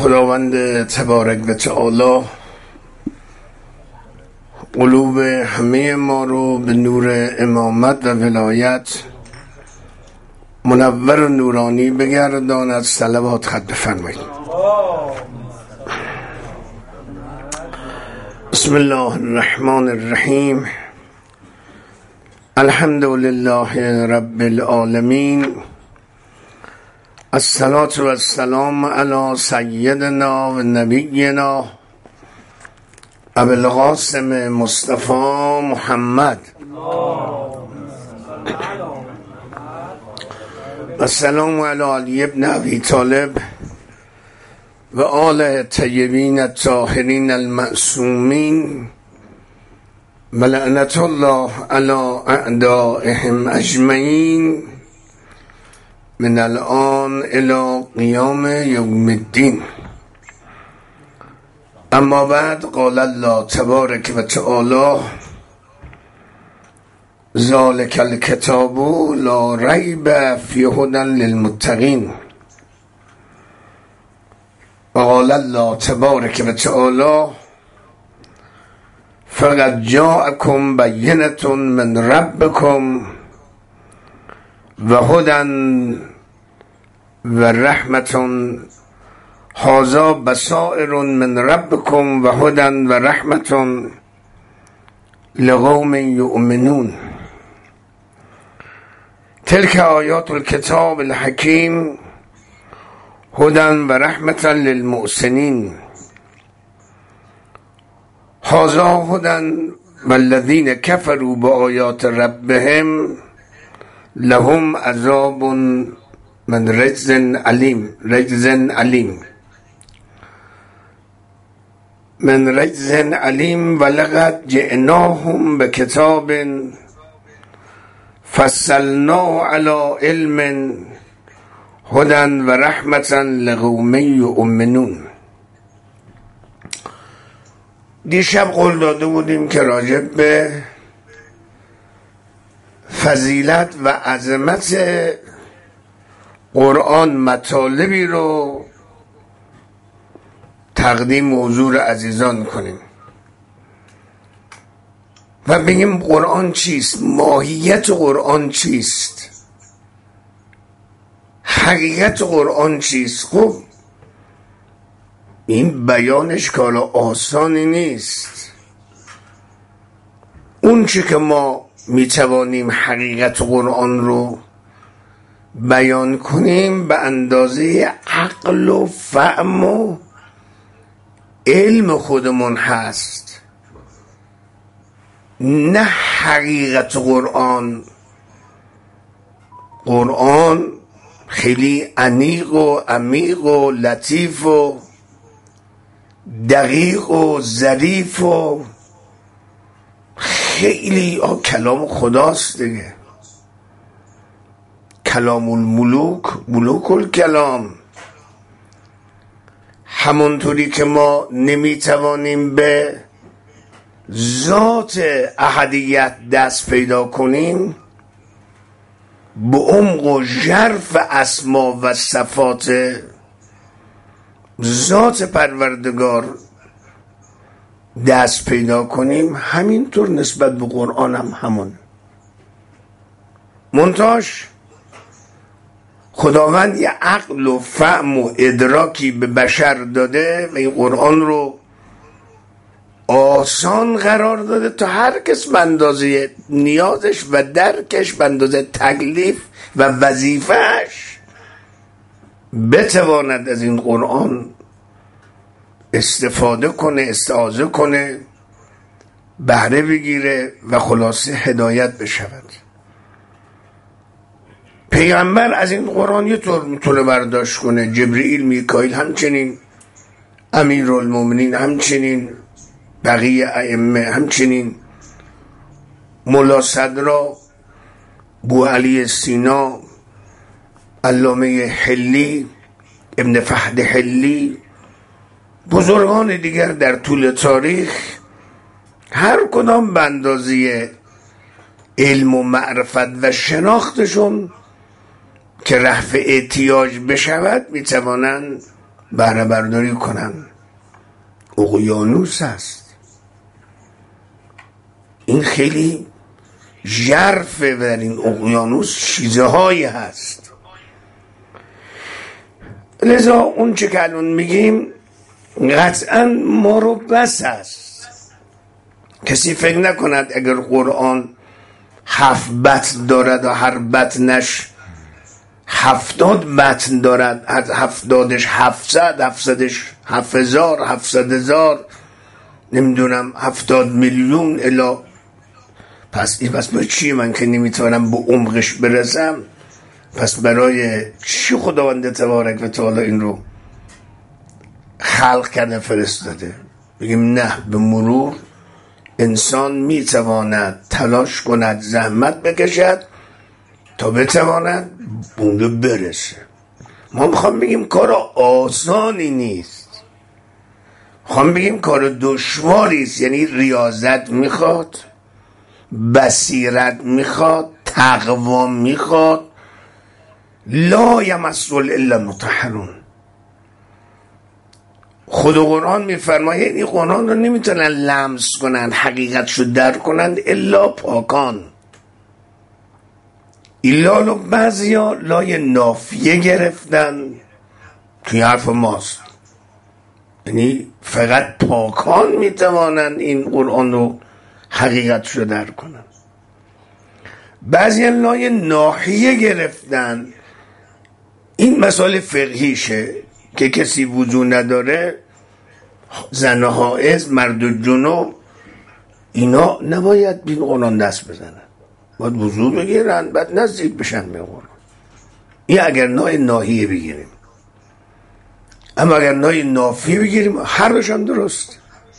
خداوند تبارک و تعالی قلوب همه ما رو به نور امامت و ولایت منور و نورانی بگرداند. صلوات خط بفرمایید. بسم الله الرحمن الرحیم. الحمد لله رب العالمین. الصلاة و السلام علی سیدنا و نبینا ابی القاسم مصطفی محمد. السلام علی علی ابن ابی طالب و آل طیبین الطاهرین المعصومین و لعنت الله علی اعدائهم اجمعین من الان الى قیام یوم الدین. اما بعد، قال الله تبارک و تعالی ذالک الکتاب لا ریب فیه هدی للمتقین. و قال الله تبارک و تعالی فقد جاءکم بینة من ربکم و هدی و رحمة هذا بصائر من ربکم و هدی و رحمة لقوم یؤمنون. تلك آیات الکتاب الحکیم هدی و رحمة للمحسنین. هذا هدی والذین کفروا بآیات ربهم لهم عذاب من رجز علیم ولقد جئناهم بکتاب فصلناه علی علم هدی و رحمة لقوم یؤمنون. دیشب قول داده بودیم که راجع به فضیلت و عظمت قرآن مطالبی رو تقدیم حضور عزیزان کنیم و بگیم قرآن چیست، ماهیت قرآن چیست، حقیقت قرآن چیست. خب این بیانش کار آسانی نیست. اون چی که ما میتوانیم حقیقت قرآن رو بیان کنیم به اندازه عقل و فهم و علم خودمون هست، نه حقیقت قرآن. قرآن خیلی عمیق و عمیق و لطیف و دقیق و ظریف و خیلی کلام خداست دیگه. کلام الملوک، ملوک الکلام. همونطوری که ما نمیتوانیم به ذات احدیت دست پیدا کنیم، به عمق و ژرف اسما و صفات ذات پروردگار دست پیدا کنیم، همینطور نسبت به قرآن هم همون. منتاش خداوند یه عقل و فهم و ادراکی به بشر داده و این قرآن رو آسان قرار داده تا هر کس به اندازه نیازش و درکش، به اندازه تکلیف و وظیفهش بتواند از این قرآن استفاده کنه، استعاضه کنه، بهره بگیره و خلاصه هدایت بشود. پیغمبر از این قرآن یه طور میتونه برداشت کنه، جبرئیل، میکائیل همچنین، امیرالمومنین همچنین، بقیه ائمه همچنین، مولا صدرا، بوعلی سینا، علامه حلی، ابن فهد حلی، بزرگان دیگر در طول تاریخ هر کدام به اندازه علم و معرفت و شناختشون که رفع احتیاج بشود میتوانند بهره برداری کنن. اقیانوس هست. این خیلی ژرفه و در این اقیانوس چیزهایی هست. لذا اون چه که الان میگیم قطعا ما رو بس هست. کسی فکر نکند اگر قرآن 7 متن دارد و هر متنش 70 متن دارد، از 70ش 700، 700ش 7000، 700,000، نمیدونم 70 میلیون الا، پس این بس برای چی من که نمیتونم به عمقش برسم؟ پس برای چی خداوند تبارک و تعالی این رو خلق کرده فرستاده؟ بگیم نه، به مرور انسان میتواند تلاش کند، زحمت بکشد تا بتواند بونده برسه. ما میخوام بگیم کار آسانی نیست، میخوام بگیم کار دشواری است. یعنی ریاضت میخواد، بصیرت میخواد، تقوا میخواد. لا یمسه الا المطهرون. خود قرآن میفرماید این قرآن رو نمیتونن لمس کنن، حقیقتش رو درک کنن الا پاکان. ایلا رو بعضیا لای نافیه گرفتن توی حرف ماست، یعنی فقط پاکان میتوانن این قرآن رو حقیقتش رو درک کنن. بعضی لای ناحیه گرفتن. این مسائل فقهیشه که کسی وضو نداره، زن حائض، مرد جنوب، اینا نباید بین قرآن دست بزنن، باید وضو بگیرن بعد نزدیک بشن به قرآن. این اگر ناحیه بگیریم. اما اگر نافی بگیریم هر دوشان درست.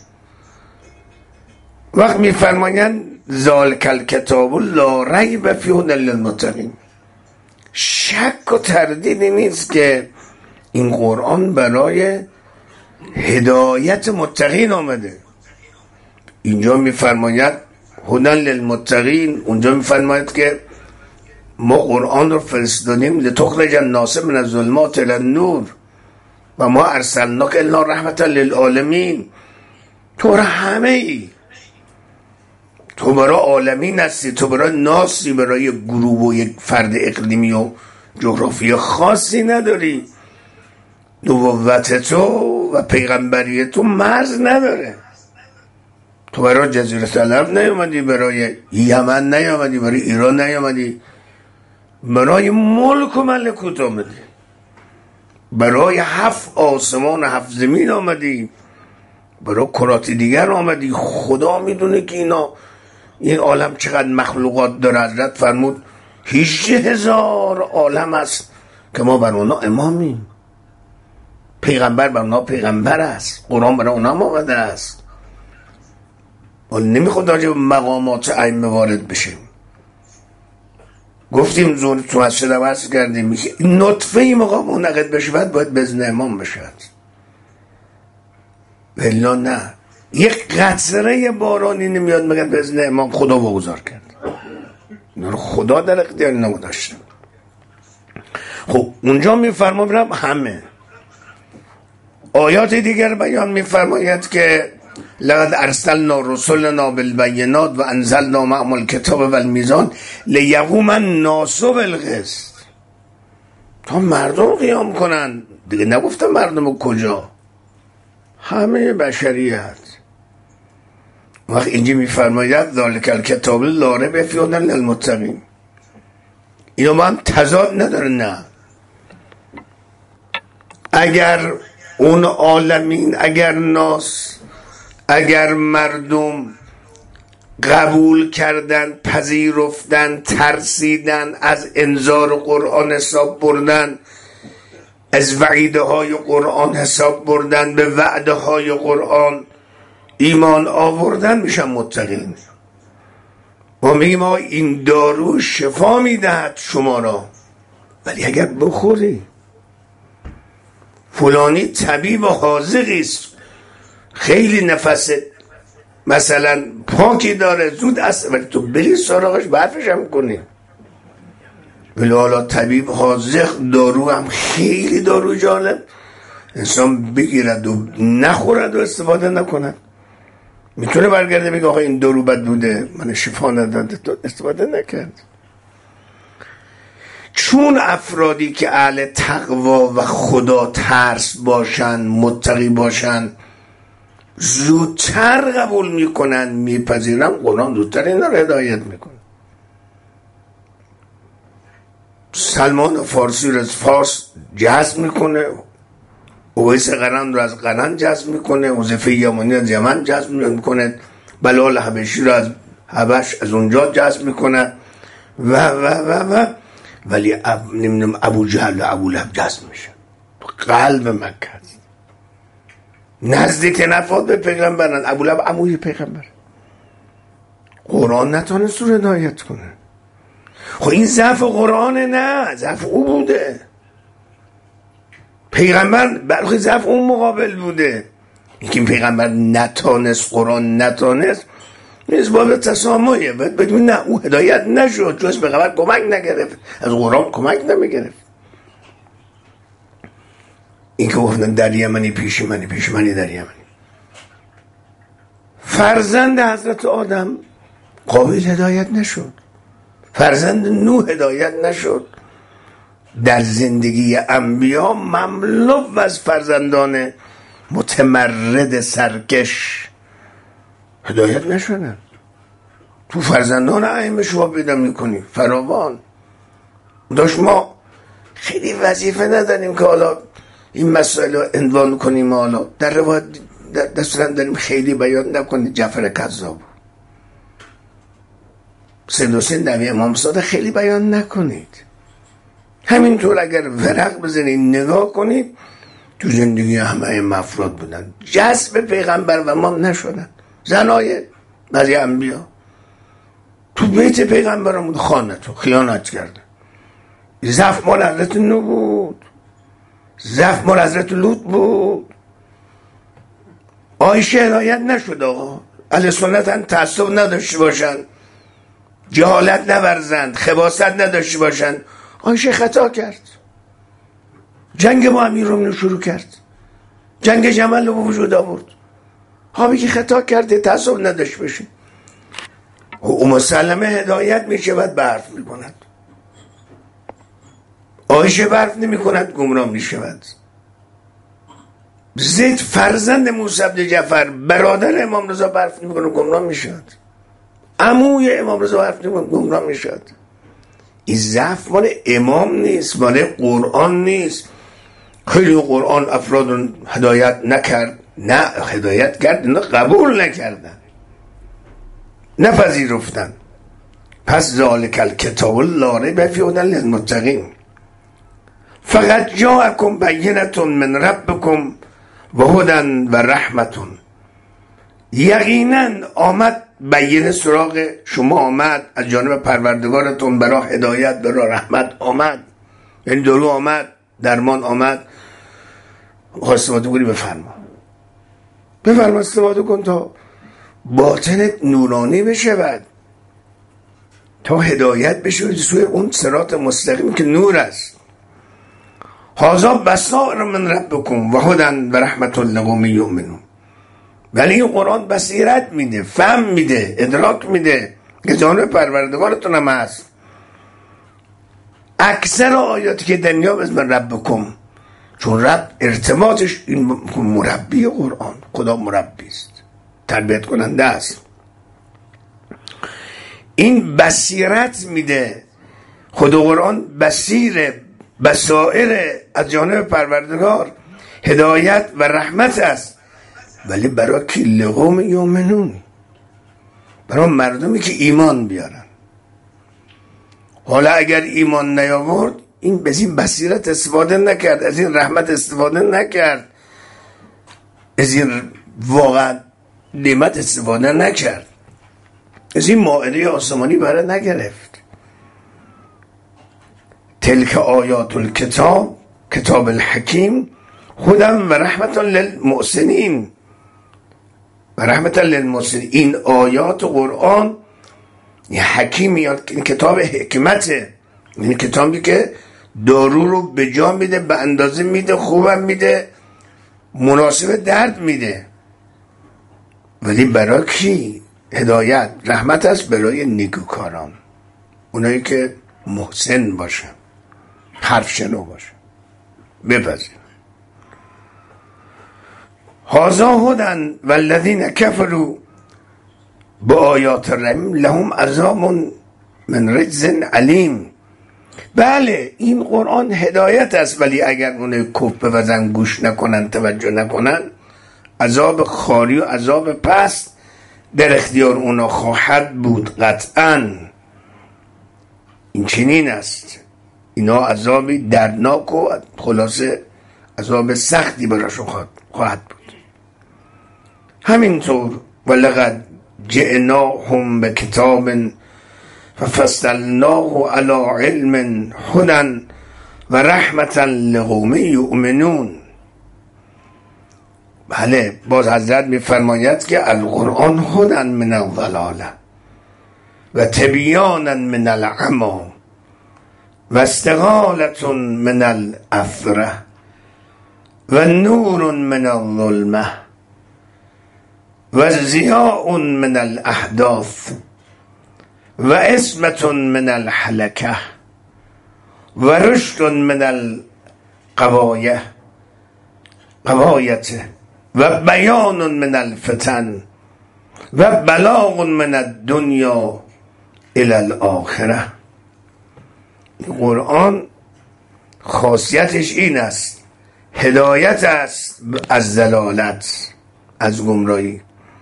وقت میفرمایند ذالک الکتاب لا ریب فیه هدی للمتقین. شک و تردیدی نیست که این قرآن برای هدایت متقین آمده. اینجا میفرماید هدی للمتقین، اونجا میفرماید که ما قرآن رو فرستادیم لتخرج الناس من الظلمات الی النور و ما ارسلناک الا رحمة للعالمین. تو برای همه ای، تو برای عالمین هستی، تو برای ناسی، برای گروه و یک فرد اقلیمی و جغرافی خاصی نداری. نبوت تو و پیغمبری تو مرز نداره. تو برای جزیره العرب نیامدی، برای یمن نیامدی، برای ایران نیامدی، برای ملک و ملکوت آمدی، برای 7 آسمان و 7 زمین آمدی، برای کرات دیگر آمدی. خدا میدونه که این عالم چقدر مخلوقات داره. حضرت فرمود 18,000 عالم است که ما بر اونا امامیم. پیغمبر بر اونا پیغمبر است، قرآن بر اونا آمده است. ولی نمیخواد راجع به مقامات ائمه وارد بشیم. گفتیم زور تو مسجد عوض کردیم، نطفه مقام منعقد بشود باید بزن امام بشود، ولی نه یک قطره بارانی نمیاد مگر بزن امام خدا واگذار کرد. اینا رو خدا در اختیار نگذاشته. خب اونجا میفرماید همه آیات دیگر بیان میفرماید که لقد ارسلنا رسلنا بالبینات و انزلنا معهم الکتاب والمیزان لیقوم الناس بالقسط. تا مردم قیام کنن دیگه، نگفتم مردم کجا، همه بشریت. وقت اینجا میفرماید ذالک الکتاب لا ریب فیه هدی للمتقین. اینا با هم تضاد نداره. نه، اگر اون عالمین، اگر ناس، اگر مردم قبول کردن، پذیرفتن، ترسیدن، از انذار قرآن حساب بردن، از وعیده های قرآن حساب بردن، به وعده های قرآن ایمان آوردن، میشن متقین. ما میگیم این دارو شفا میدهد شما را، ولی اگر بخوری، فلانی طبیب حاذقی است، خیلی نفس مثلا پاکی داره، زود است، ولی تو بری سراغش برفش هم کنی. ولی حالا طبیب حاذق، دارو هم خیلی دارو جالب، انسان بگیرد و نخورد و استفاده نکند. میتونه برگرده بگه آقا این دارو بد بوده، من شفا نداده، استفاده نکرد. چون افرادی که اهل تقوا و خدا ترس باشن، متقی باشن، زودتر قبول میکنن، میپذیرن، قرآن زودتر اینا رو هدایت میکنه. سلمان فارسی رو از فارس جذب میکنه، اویس قرن رو از قرن جذب میکنه، حذیفه یمانی از یمن جذب میکنه، بلال حبشی رو از حبش از اونجا جذب میکنه و ولی نمیدونم ابو جهل و ابو لهب جذب میشه. قلب مکه است، نزدیک نفاد به پیغمبرن. ابو لهب عموی پیغمبر. قرآن نتونست رو هدایت کنه. خب این ضعف قرآنه؟ نه، ضعف او بوده. پیغمبر بلکه ضعف اون مقابل بوده. اینکه پیغمبر نتونست، قرآن نتونست، نیست باب تسامحه. باید بدون نه، او هدایت نشد، جز پیغمبر کمک نگرفت، از قرآن کمک نمیگرفت. این که گفتن در یمنی پیشمنی در یمنی. فرزند حضرت آدم قابل هدایت نشد، فرزند نوح هدایت نشد. در زندگی انبیا مملو از فرزندان متمرد سرکش هدایت نشدن. تو فرزندان ائمه شما پیدا میکنی فراوان. داشت ما خیلی وظیفه نداریم که حالا این مسائل رو عنوان کنیم، حالا در روایت دستورن داریم خیلی بیان نکنید. جعفر کذاب، سید حسین نوی امام صادق خیلی بیان نکنید. همینطور اگر ورق بزنید نگاه کنید، تو زندگی همه افراد بودن، جذب پیغمبر و ما نشدن. زنای بعضی انبیا تو بیت پیغمبرمون خانت و خیانت کردن. ضعف مال حضرت نوح بود، ضعف مال حضرت لوط بود. عایشه هدایت نشد. آقا اهل سنت تعصب نداشته باشن، جهالت نورزند، خباثت نداشته باشن. عایشه خطا کرد، جنگ با امیرالمومنین شروع کرد، جنگ جمل رو به وجود آورد. حاوی که خطا کرده تعصب نداشته باشه. ام سلمه هدایت میشه بعد برف میکند، عایشه برف نمیکند گمراه میشود. زید فرزند موسی بن جعفر برادر امام رضا برف میکنه گمراه میشود. عموی امام رضا برف میکنه گمراه میشود. این ضعف مال امام نیست، مال قرآن نیست. خیلی قرآن افراد هدایت نکرد، نه هدایت کرد، اینا قبول نکردن، نپذیرفتن. پس ذالک الکتاب لا ریب فیه هدی للمتقین فقط جاءکم بینة من ربکم و هدی و رحمة. یقینا آمد بینه سراغ شما، آمد از جانب پروردگارتون، برای هدایت، برای رحمت آمد. یعنی درو آمد، درمان آمد. استفاده کنی بفرما استفاده کن تا باطنت نورانی بشود، تا هدایت بشه سوی اون صراط مستقیم که نور است. هذا بصائر من ربکم و هدی و رحمة لقوم یؤمنون. ولی این قرآن بصیرت میده، فهم میده، ادراک میده که جانب پروردگارتون هم هست. اکثر آیاتی که دنیا بزن ربکم، چون رب ارتباطش این مربی قرآن، خدا مربی است، تربیت کننده است. این بصیرت میده. خدا قرآن بصائر از جانب پروردگار، هدایت و رحمت است. ولی برای کی؟ لقوم یؤمنون، برای مردمی که ایمان بیارن. حالا اگر ایمان نیاورد، این به این بصیرت استفاده نکرد، از این رحمت استفاده نکرد، از این واقعا نعمت استفاده نکرد، از این مائده آسمانی برای نگرفت. تلک آیات الکتاب کتاب الحکیم هدی و رحمت للمحسنین و رحمت للمحسنین. این آیات قرآن حکیم، این کتاب حکمته، این کتابی که دارو رو به جا میده، به اندازه میده، خوبم میده، مناسب درد میده، ولی برای کی؟ هدایت رحمت است برای نیکوکاران، اونایی که محسن باشه، حرف شنو باشه. بپذیر هذا هدی والذین کفروا بآیات ربهم لهم عذاب من رجز علیم. بله این قرآن هدایت است، ولی اگر اون کف بزن گوش نکنن توجه نکنن، عذاب خاری و عذاب پست در اختیار اونا خواهد بود قطعا. این چنین است، اینا عذابی دردناک و خلاصه عذاب سختی براشون خواهد بود. همینطور ولقد جئناهم بکتاب ففصلناه علی علم هدی و رحمتا لقوم یؤمنون. بله باز حضرت میفرماید که القرآن هدی من الضلاله و تبیانا من العمی و استغالة من الاثره و نور من الظلمه و ضیاء من الاحداث و عصمة من الحلکه و رشد من القوایه و بیان من الفتن و بلاغ من الدنیا الی الاخره. قرآن خاصیتش این است، هدایت است از ضلالت، از گمراهی،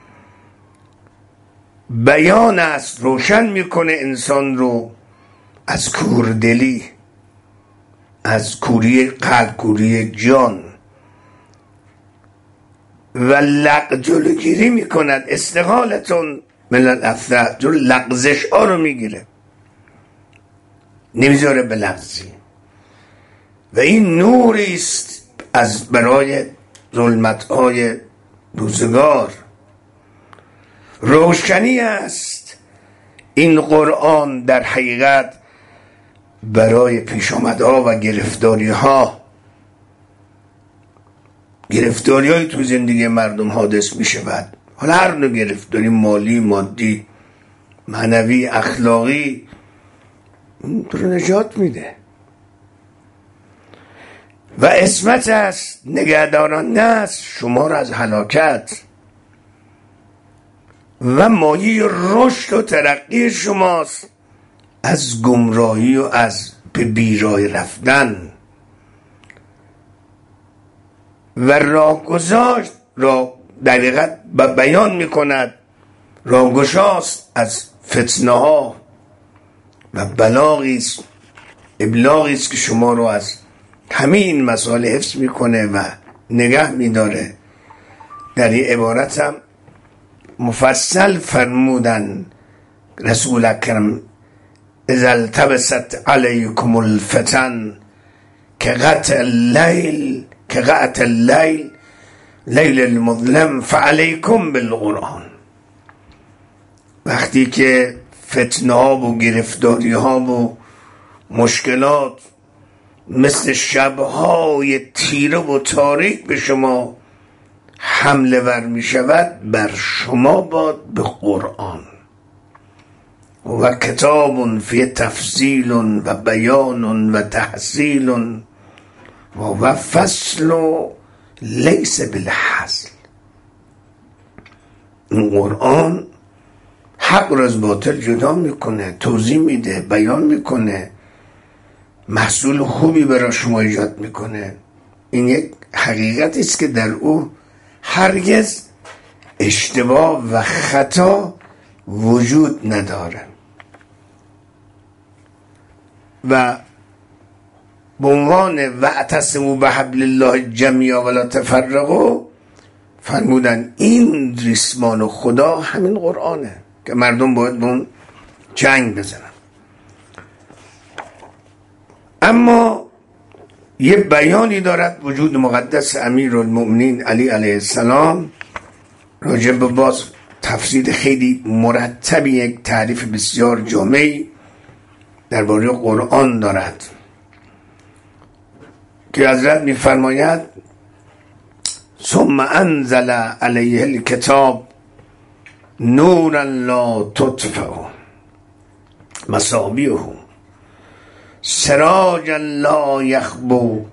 بیان است، روشن میکنه انسان رو از کوردلی، از کوری قلب، کوری جان، و جلوگیری میکند، استقالتون من الاثر، جلو لغزش ها رو میگیره، نمیذاره به لغزی. و این نوری است از برای ظلمت های روزگار، روشنی است این قرآن در حقیقت برای پیش آمدها و گرفتاری های تو زندگی مردم حادث می شود. حالا هر نوع گرفتاری، مالی، مادی، معنوی، اخلاقی، تو رو نجات میده. و عصمت است، نگهداران است شما را از هلاکت و مایه رشد و ترقی شماست از گمراهی و از به بیراه رفتن. و راهگذاشت را در حقیقت بیان میکند، راهگشاست از فتنه ها و بلاغی است، ابلاغی است که شما رو از همین مسائل حفظ میکنه و نگه میداره. در این عبارت هم مفصل فرمودن رسول اکرم اذا التبست علیکم الفتن که قطع اللیل لیل المظلم فعلیکم بالقرآن. وقتی که فتنه ها و گرفتاری ها و مشکلات مثل شبهای تیره و تاریک به شما حمله ور می شود، بر شما باد به قرآن و کتاب فی تفصیل و بیان و تحصیل و فصل لیس بالحصل. این قرآن حق را از باطل جدا میکنه، توضیح میده، بیان میکنه، محصول خوبی برای شما ایجاد میکنه. این یک حقیقتی است که در او هرگز اشتباه و خطا وجود نداره. و به عنوان واعتصموا بحبل الله جمیعا ولا تفرقوا فرمودن این ریسمان خدا همین قرآنه که مردم باید به اون جنگ بزنن. اما یه بیانی دارد وجود مقدس امیرالمؤمنین علی علیه السلام راجع به باز تفسیر خیلی مرتبی، یک تعریف بسیار جامعی درباره قرآن دارد که حضرت می‌فرماید ثم انزل علیه الکتاب نورا لا تطفئ مصابیحه سراجا لا یخبو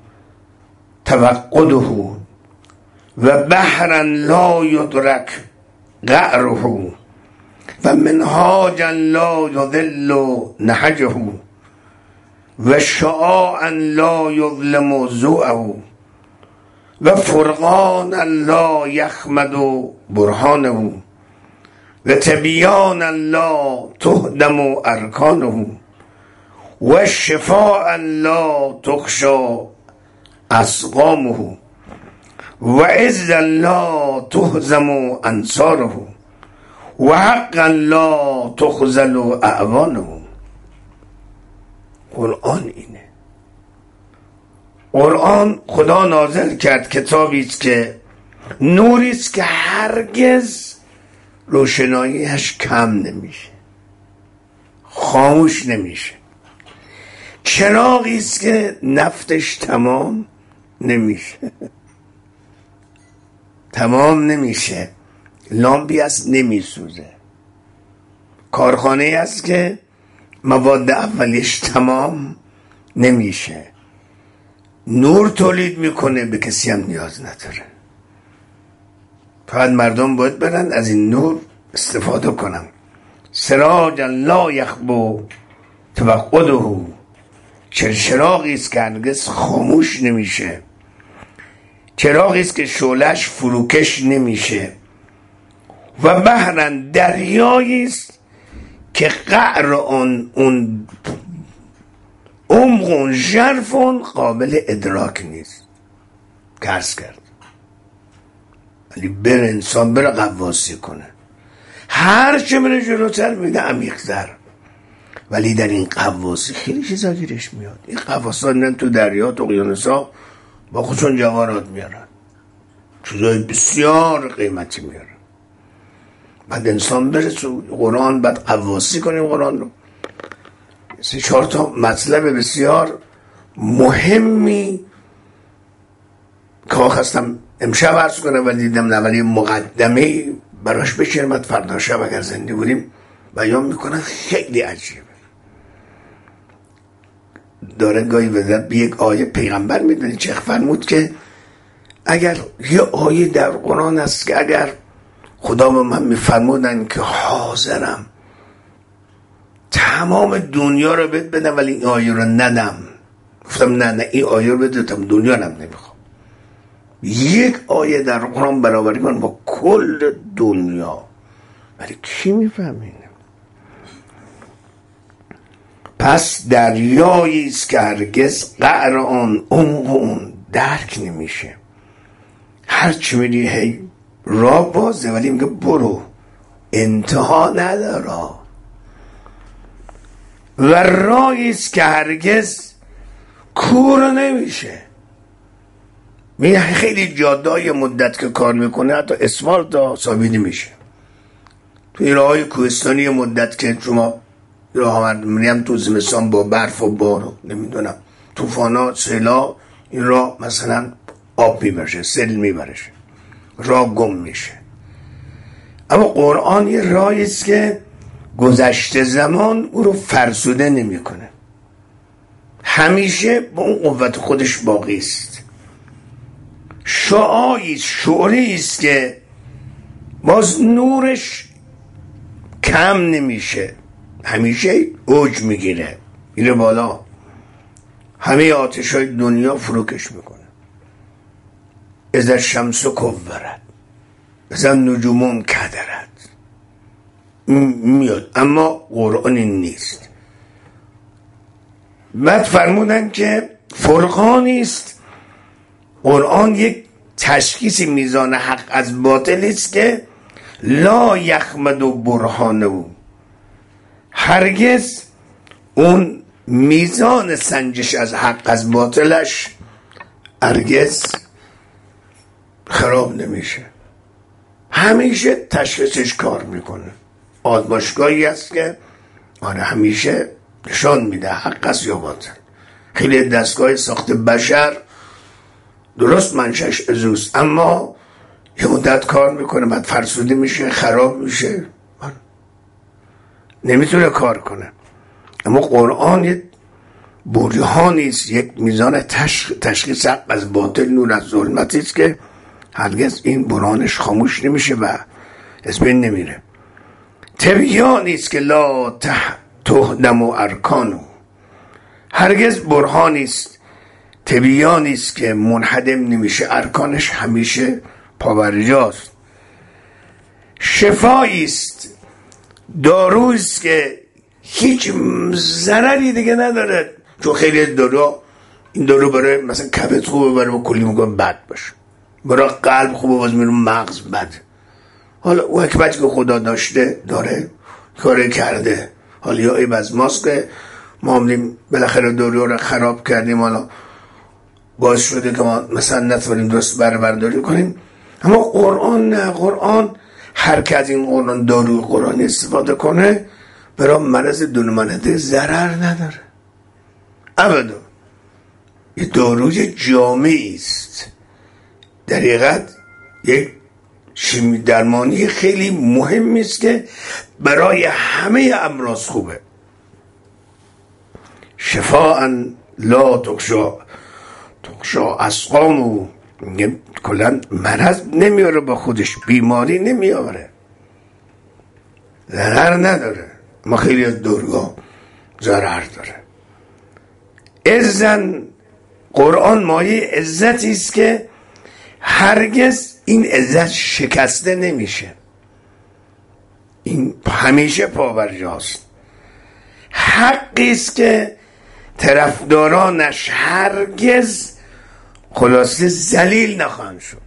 توقده و بحرا لا یدرک قعره و منهاجا لا یضل نهجه و شعاعا لا یظلم ضوءه و فرقانا لا یخمد برهانه و تبیانا لا تهدم ارکانه و شفاء لا تخشى اسقامه و عزا لا تهزم انصاره و حقا لا تخذل اعوانه. قرآن اینه. قرآن خدا نازل کرد کتابی است که نوری است که هرگز روشناییش کم نمیشه، خاموش نمیشه، چراغی است که نفتش تمام نمیشه تمام نمیشه، لامپی است نمیسوزه، کارخانه است که مواد اولیش تمام نمیشه، نور تولید میکنه، به کسی هم نیاز نداره، فقط مردم باید برن از این نور استفاده کنن. سراجا لا یخبو توقده، چراغی است که هرگز خاموش نمیشه، چراغی است که شعله‌اش فروکش نمیشه، و بحرن دریایی است که قعر اون عمق ژرف قابل ادراک نیست. عرض کرد ولی بر انسان بره غواصی کنه، هر چه بره جلوتر میده عمیق‌تر، ولی در این غواصی خیلی چیزا گیرش میاد. این غواصا میرن تو دریا تو اقیانوسا با خودشون جواهرات میارن، چیزای بسیار قیمتی میارن. بعد انسان بره تو قرآن، بعد غواصی کنیم قرآن رو. 3-4 تا مطلب بسیار مهمی که خواستم امشب عرض کنم ولی دیدم اولی مقدمه براش بشینم، بعد فردا شب اگر زنده بودیم بیان میکنن. خیلی عجیبه. داره گاهی وزد به یک آیه پیغمبر میدونی چه فرمود که اگر یه آیه در قرآن است که اگر خدا به من میفرمودن که حاضرم تمام دنیا رو بهت بدم ولی این آیه رو ندم، گفتم نه این آیه رو بدم، دنیا رو نمیخوام. یک آیه در قرآن برابری کن با کل دنیا، ولی کی میفهمینه؟ پس دریایی است که هرگز قعر آن عمق اون درک نمیشه. هر چی میری هی راه بازه ولی میگه برو، انتها نداره. و راهی است که هرگز کور نمیشه. میگه خیلی جاده‌های مدت که کار میکنه حتی اسفالت تا ثابت میشه. توی راههای کوهستانی مدت که شما راه میریم تو زمستان با برف و بارو نمیدونم طوفانا سیلا، این راه مثلا آب میبرشه، سیل میبرشه، راه گم میشه. اما قرآن یه راهی است که گذشته زمان او رو فرسوده نمیکنه، همیشه با اون قوت خودش باقی است. شعاعی است که باز نورش کم نمیشه، همیشه اوج میگیره، میره بالا، همه آتشای دنیا فروکش میکنه. اذا الشمس کورت اذا النجوم کدرت میاد، اما قرآن نیست. بعد فرمودن که فرقانی است. قرآن یک تشخیص میزان حق از باطل است که لا یخمد و برهانه، هرگز اون میزان سنجش از حق از باطلش هرگز خراب نمیشه، همیشه تشخیصش کار میکنه. آزمایشگاهی است که همیشه نشان میده حق است یا باطل. خیلی دستگاه ساخت بشر درست منشش ازوست، اما یه مدت کار میکنه بعد فرسوده میشه، خراب میشه، نمیتونه کار کنه. اما قرآن یک برهانی است، یک میزان تشخیص حق از باطل، نور از ظلمتی است که هرگز این برهانش خاموش نمیشه و از بین نمیره. تبیانی است که لا تهدم ارکانو، هرگز برهانی است، تبیانی است که منهدم نمیشه، ارکانش همیشه پاورجاست. شفایی است، دارویی است که هیچ ضرری دیگه نداره. چون خیلی دارو، این دارو برای مثلا کبد خوبه، برای کلی میگن بد باشه، برای قلب خوبه، باز میرون مغز بد. حالا او حکمتی که خدا داشته داره، کاری کرده. حالا یا عیب از ماست که ما همدیم بالاخره دارو رو خراب کردیم، حالا باعث شده که ما مثلا نتونیم درست برداری کنیم. اما قرآن نه، قرآن هر که از این قرآن داروی قرآن استفاده کنه برای مرض دونمانده ضرر نداره ابدا. یه داروی جامعی است، در حقیقت یک شیمی درمانی خیلی مهمی است که برای همه امراض خوبه. شفاء لا تخشا اسقامو، کلن مرض نمیاره با خودش، بیماری نمیاره، ضرر نداره. ما خیلی از داروها ضرر داره. عزن، قرآن مایه عزتی است که هرگز این عزت شکسته نمیشه، این همیشه پاورجاست. حقی است که طرفدارانش هرگز خلاصه ذلیل نخواهند شد.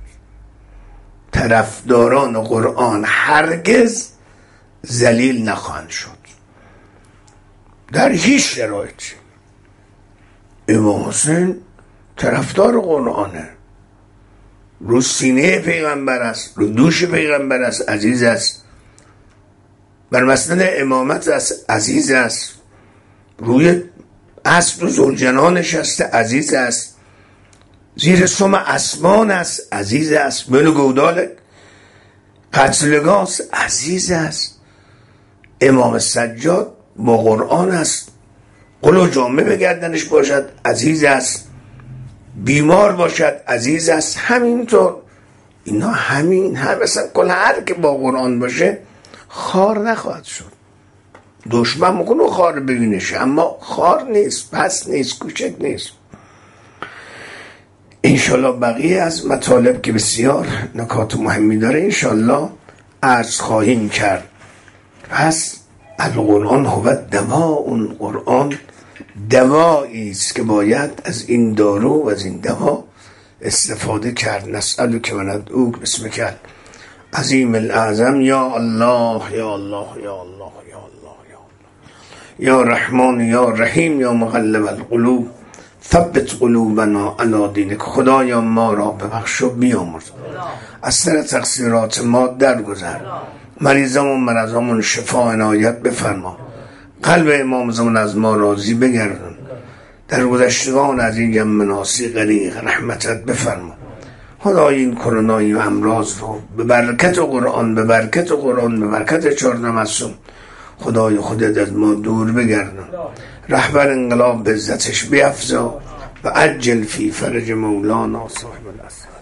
طرفداران قرآن هرگز ذلیل نخواهند شد در هیچ شرایطی. امام حسین طرفدار قرآنه، رو سینه پیغمبر است، رو دوش پیغمبر است، عزیز است، بر مسند امامت است، عزیز است، روی اسب و ذوالجنان نشسته، عزیز است، زیر سم اسمان است، عزیز است، بین گودال قتلگاست، عزیز است. امام سجاد با قرآن است، قل و جامه به گردنش باشد، عزیز است، بیمار باشد، عزیز است. همینطور اینا همین مثلا کل هر که با قرآن باشه خار نخواهد شد. دشمن میکنه خار ببینشه، اما خار نیست، پس نیست، کوچک نیست. انشالله بقیه از مطالب که بسیار نکات مهمی داره انشالله عرض خواهیم کرد. پس القرآن هو دوا، اون قرآن دوایی است که باید از این دارو و از این دوا استفاده کرد. نسألک و ندعوک باسمک عظیم الاعظم یا الله یا الله یا الله یا الله یا الله یا رحمان یا رحیم یا مقلب القلوب ثبت قلوبنا علی دینک. خدایا ما را ببخش و بیامرز، از سر تقصیرات ما درگذر، مریضامون مرضامون شفا عنایت بفرما، قلب امام زمان از ما راضی بگردن، در گذشتگان از این جمع مناسی غریق رحمتت بفرما. خدای این کرونایی و امراض رو به برکت قرآن، به برکت قرآن، به برکت 14 معصوم خدای خودت از ما دور بگردن. رهبر انقلاب به عزتش بیفزا و عجل فی فرج مولانا صاحب العصر.